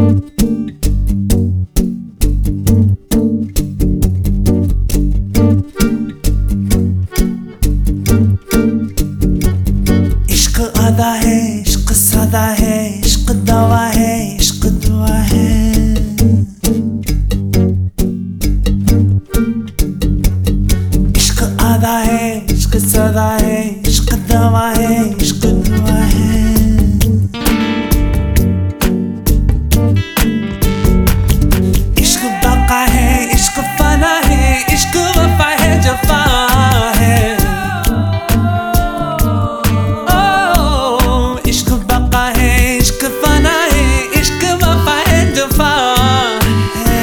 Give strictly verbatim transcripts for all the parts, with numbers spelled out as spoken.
इश्क अदा है, इश्क सदा है, इश्क दवा है, इश्क दुआ है। इश्क अदा है, इश्क सदा है, इश्क दवा है, इश्क दुआ है। इश्क बका है, इश्क फना है, इश्क वफा है, जफा है। इश्क बका है, इश्क फना है, इश्क वफा है, जफा है।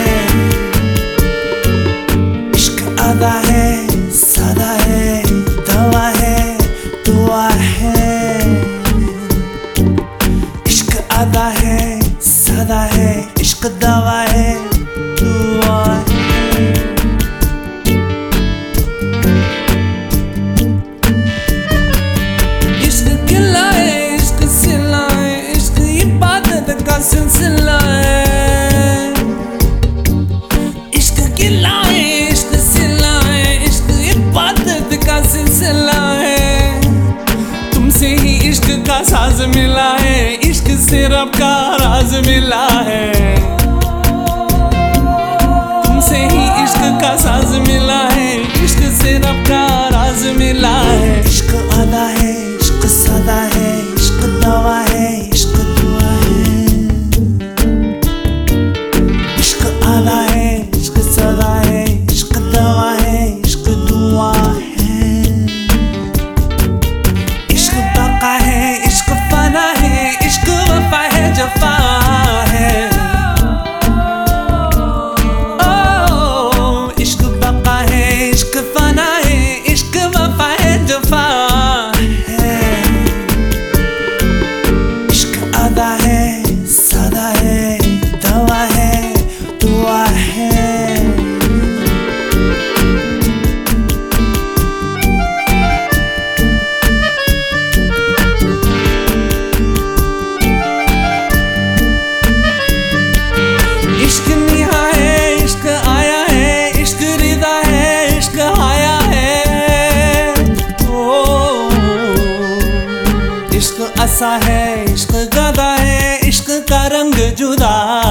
इश्क अदा है, सदा है, दवा है, दुआ है। इश्क अदा है, सदा है, इश्क दवा है, दुआ है। इश्क किला है, इश्क सिला है, इश्क इबादत का सिलसिला है। इश्क किला है, इश्क सिला है, इश्क इबादत का सिलसिला है। तुमसे ही इश्क का साज मिला है, इश्क से रब का राज मिला है। तुमसे ही इश्क का साज मिला है, इश्क से रब का राज मिला है। इश्क अदा है, इश्क सदा है, इश्क दवा है, इश्क दुआ है। इश्क अदा है, इश्क सदा है, इश्क दवा है, इश्क दुआ है। इश्क बका है, इश्क फना है, इश्क वफा है, जफा है। ओ इश्क बका है, इश्क फना है, इश्क वफा है, जफा है। इश्क अदा है, सदा है, दवा है, दुआ है। इश्क निहा है, इश्क आया है, इश्क रिदा है, इश्क आया है। ओ इश्क असा है, इश्क गदा है, इश्क का रंग जुदा